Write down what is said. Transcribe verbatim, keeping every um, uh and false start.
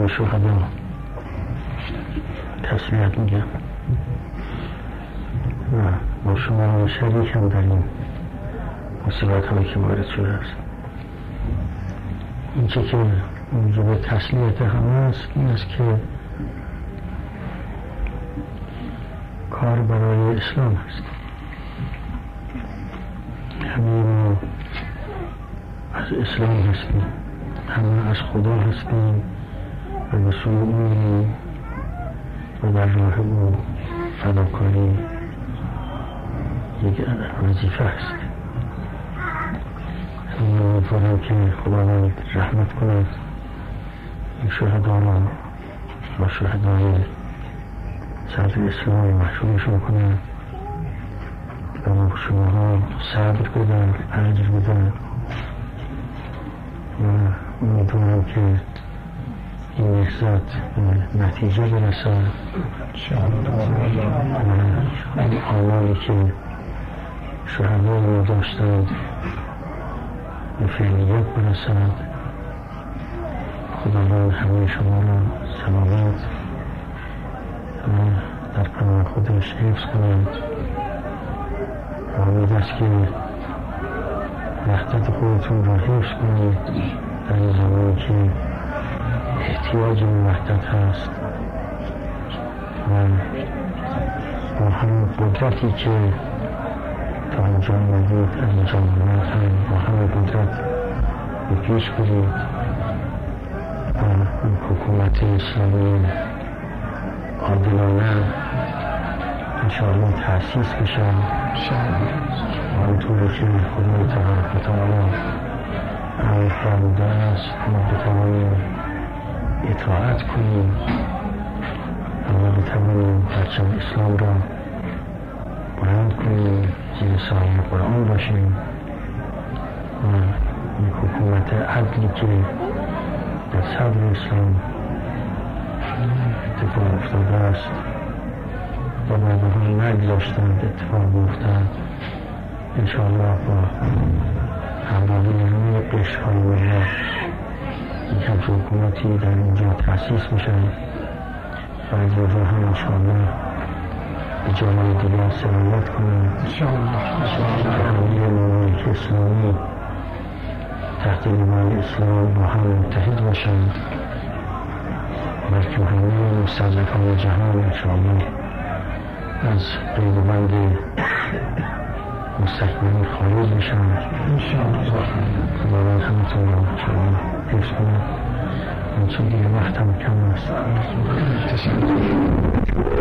به شهدا تسلیت میگم و با شما شریکم در این مصیبت هایی که وارد شده است. این چه که موجب تسلیت همه است این است که کار برای اسلام است. همه ما از اسلام هستیم، همه از خدا هستیم و به سوی او و در راه او فداکاری یک وظیفه است. من امیدوارم که خداوند رحمت کند این شهدا را با شهدای صدر اسلام محشورشون کند و با شماها صبر بدن، اجر بدن و امیدوارم که این نهضت به نتیجه برسد و این آمالی که شهدای ما داشتند به فعلیت برسد. خداوند همه شما را سلامت و در پناه خودش حفظ کند و امید است که وحدت خودتون را حفظ کنید در این زمانی که احتیاج به وحدت هست و با همون قدرتی که تا اینجا آمدید از اینجا آمد هم با همون قدرت به پیش برید و این حکومت اسلامی عادلانه انشاءالله تأسیس بشه و اونطوری که خدای تبارک و تعالی امر فرموده است ما بتوانیم اطاعت کنیم و بتوانیم پرچم اسلام را بلند کنیم، زیر سایه قرآن باشیم و این حکومت عدلی که در صدر اسلام اتفاق افتاده است و بعدها نگذاشتند اتفاق افتاد انشاءالله با همراهی همه قشرهای ملت این همچه حکومتی در اینجا تأسیس میشه و از اینجا هم انشاءالله به جامعه دیگر سرایت کنند و همه ممالک اسلامی تحت لیوان اسلام با هم متحد باشند بلکه همه مستضعفان جهان انشاءالله از قیدبند مستکبرین خارج بشن. خداوند همتون را انشاءالله حفظ کنند. چون دیگه وقت هم کم است.